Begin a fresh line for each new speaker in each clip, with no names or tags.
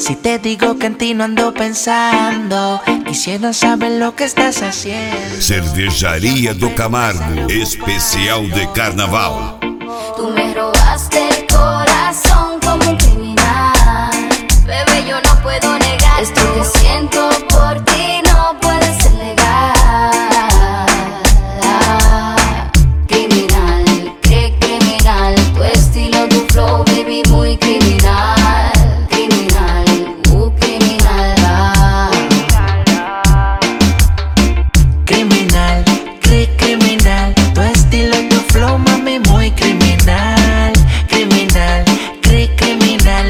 Si te digo que en ti no ando pensando, quisiera saber lo que estás haciendo.
Cervejaria do Camargo, especial de carnaval.
Tú me robaste el corazón como un criminal. Bebé, yo no puedo negar esto que siento por ti, no puede ser legal. Criminal, qué criminal, tu estilo, tu flow, baby, muy criminal. Criminal, criminal.
Criminal, criminal, tu estilo, tu flow, mami, muy criminal. Criminal, criminal.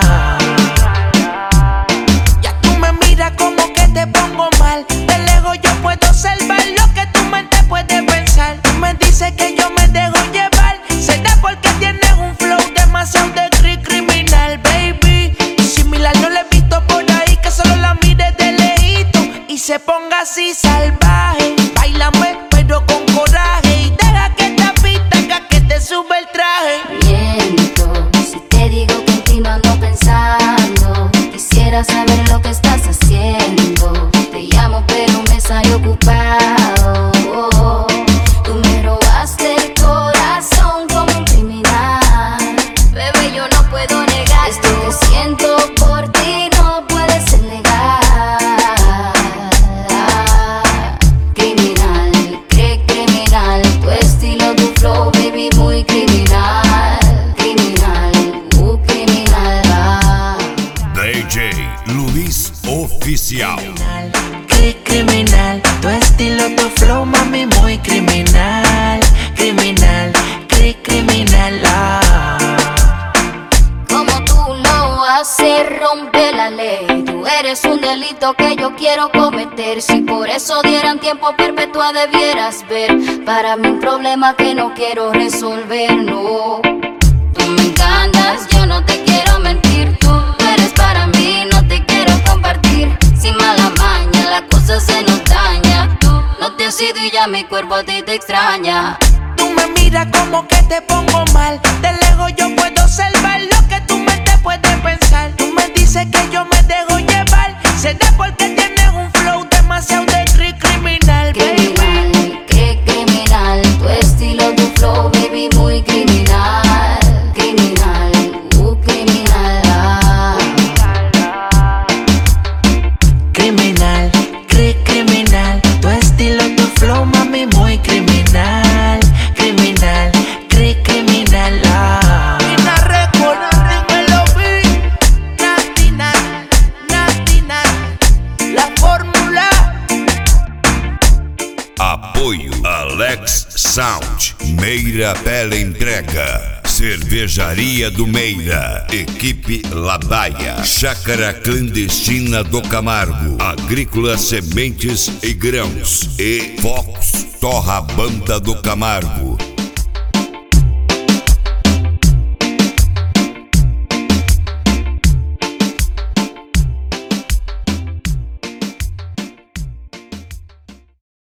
Ya tú me miras como que te pongo mal. De lejos yo puedo observar lo que tu mente puede pensar. Tú me dices que yo me dejo llevar. Será porque tienes un flow demasiado de criminal, baby. Similar no lo he visto por ahí, que solo la mire de lejito y se ponga así salvaje. Báilame pero con coraje y deja que esta pista haga que te sube el traje.
Miento, si te digo que en ti no ando pensando. Quisiera saber lo que estás haciendo. Te llamo pero me sale ocupado. Tú me robaste el corazón como un criminal. Bebé, yo no puedo negar esto que siento por ti, no puede ser legal. Criminal, qué criminal, tu estilo, tu flow, baby, muy criminal. Criminal, criminal.
DJ Luiz Oficial.
Criminal, tu estilo, tu flow, mami, muy criminal. Criminal, criminal.
Como tú lo haces, rompe la ley. Tú eres un delito que yo quiero cometer. Si por eso dieran tiempo perpetua debieras ver. Para mí un problema que no quiero resolver, no. Tú me encantas, yo no te quiero mentir. Tú eres para mí, no te quiero compartir. Sin mala maña, la cosa se nos daña. Tú no te has ido y ya mi cuerpo a ti te extraña.
Tú me miras como que te pongo mal. De lejos yo puedo observar lo que tu mente puede pensar. Tú me dices que yo me dejo llevar. Será porque tienes un flow demasiado de criminal, baby.
Criminal, qué criminal, tu estilo, tu flow, baby, muy criminal. Criminal, criminal.
Criminal, criminal, tu estilo, tu flow, mami, muy criminal. Criminal, criminal. Nina Record, dímelo, Natina, la fórmula.
Apoio Alex Sound, Meira Bela Entrega, Cervejaria do Meira, Equipe Ladaia, Chácara Clandestina do Camargo, Agrícola Sementes e Grãos e Fox Torra Banda do Camargo.